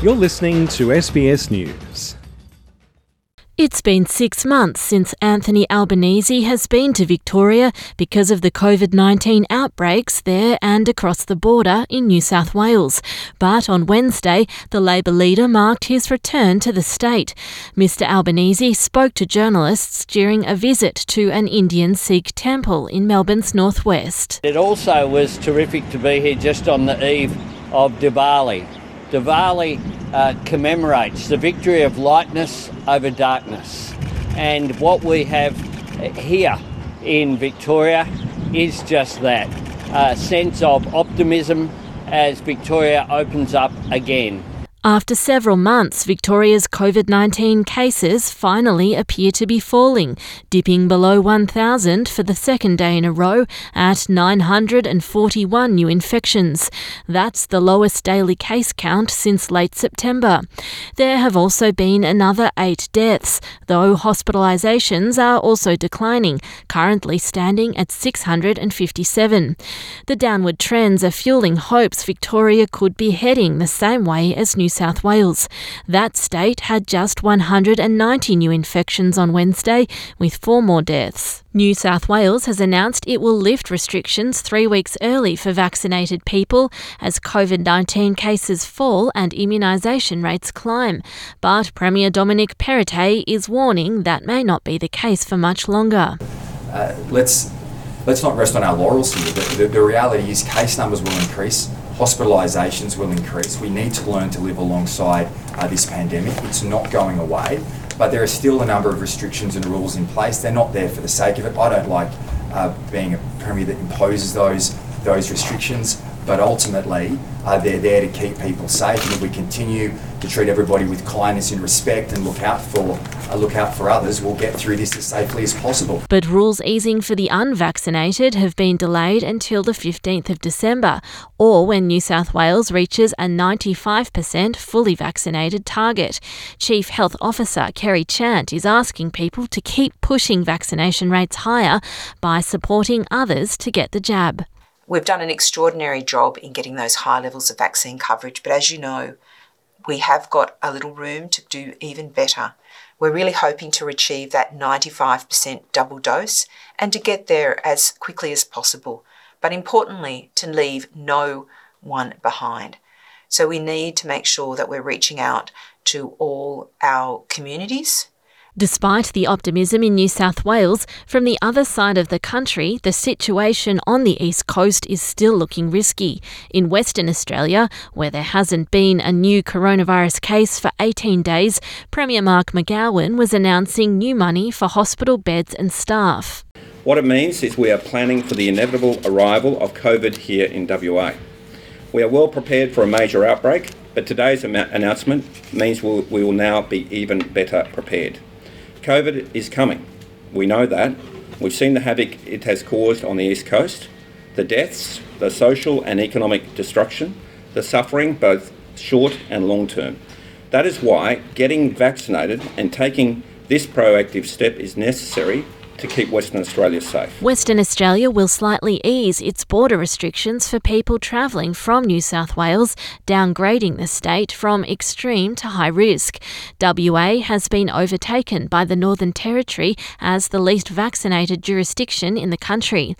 You're listening to SBS News. It's been 6 months since Anthony Albanese has been to Victoria because of the COVID-19 outbreaks there and across the border in New South Wales. But on Wednesday, the Labor leader marked his return to the state. Mr Albanese spoke to journalists during a visit to an Indian Sikh temple in Melbourne's northwest. It also was terrific to be here just on the eve of Diwali. Diwali commemorates the victory of lightness over darkness. And what we have here in Victoria is just that, a sense of optimism as Victoria opens up again. After several months, Victoria's COVID-19 cases finally appear to be falling, dipping below 1,000 for the second day in a row at 941 new infections. That's the lowest daily case count since late September. There have also been another 8 deaths, though hospitalisations are also declining, currently standing at 657. The downward trends are fueling hopes Victoria could be heading the same way as New South Wales. That state had just 190 new infections on Wednesday, with 4 more deaths. New South Wales has announced it will lift restrictions 3 weeks early for vaccinated people as COVID-19 cases fall and immunisation rates climb. But Premier Dominic Perrottet is warning that may not be the case for much longer. Let's not rest on our laurels here. The reality is case numbers will increase. Hospitalisations will increase. We need to learn to live alongside this pandemic. It's not going away, but there are still a number of restrictions and rules in place. They're not there for the sake of it. I don't like being a premier that imposes those restrictions, but ultimately they're there to keep people safe. And if we continue to treat everybody with kindness and respect and look out for others, we'll get through this as safely as possible. But rules easing for the unvaccinated have been delayed until the 15th of December, or when New South Wales reaches a 95% fully vaccinated target. Chief Health Officer Kerry Chant is asking people to keep pushing vaccination rates higher by supporting others to get the jab. We've done an extraordinary job in getting those high levels of vaccine coverage, but as you know, we have got a little room to do even better. We're really hoping to achieve that 95% double dose and to get there as quickly as possible, but importantly, to leave no one behind. So we need to make sure that we're reaching out to all our communities. Despite the optimism in New South Wales, from the other side of the country, the situation on the East Coast is still looking risky. In Western Australia, where there hasn't been a new coronavirus case for 18 days, Premier Mark McGowan was announcing new money for hospital beds and staff. What it means is we are planning for the inevitable arrival of COVID here in WA. We are well prepared for a major outbreak, but today's announcement means we will now be even better prepared. COVID is coming. We know that. We've seen the havoc it has caused on the East Coast, the deaths, the social and economic destruction, the suffering, both short and long term. That is why getting vaccinated and taking this proactive step is necessary to keep Western Australia safe. Western Australia will slightly ease its border restrictions for people travelling from New South Wales, downgrading the state from extreme to high risk. WA has been overtaken by the Northern Territory as the least vaccinated jurisdiction in the country.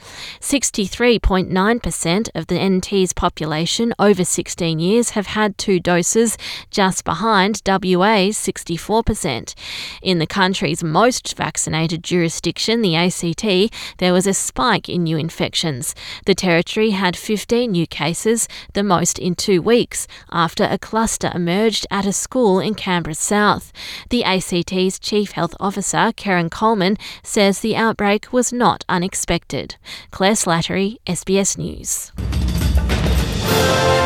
63.9% of the NT's population over 16 years have had 2 doses, just behind WA's 64%. In the country's most vaccinated jurisdiction, the ACT, there was a spike in new infections. The Territory had 15 new cases, the most in 2 weeks, after a cluster emerged at a school in Canberra South. The ACT's Chief Health Officer, Karen Coleman, says the outbreak was not unexpected. Claire Slattery, SBS News.